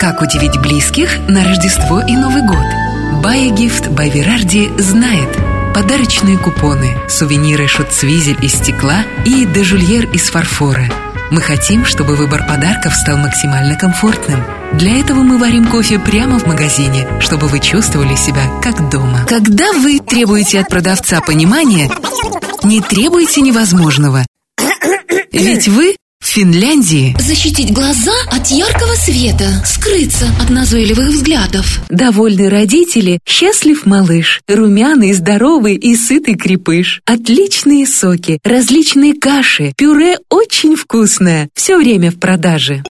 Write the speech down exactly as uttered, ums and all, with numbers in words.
Как удивить близких на Рождество и Новый год? Байегифт by Верарди знает. Подарочные купоны, сувениры шутцвизель из стекла и дежульер из фарфора. Мы хотим, чтобы выбор подарков стал максимально комфортным. Для этого мы варим кофе прямо в магазине, чтобы вы чувствовали себя как дома. Когда вы требуете от продавца понимания, не требуйте невозможного. Ведь вы в Финляндии. Защитить глаза от яркого света, скрыться от назойливых взглядов. Довольны родители, счастлив малыш. Румяный, здоровый и сытый крепыш. Отличные соки, различные каши, пюре очень вкусное. Все время в продаже.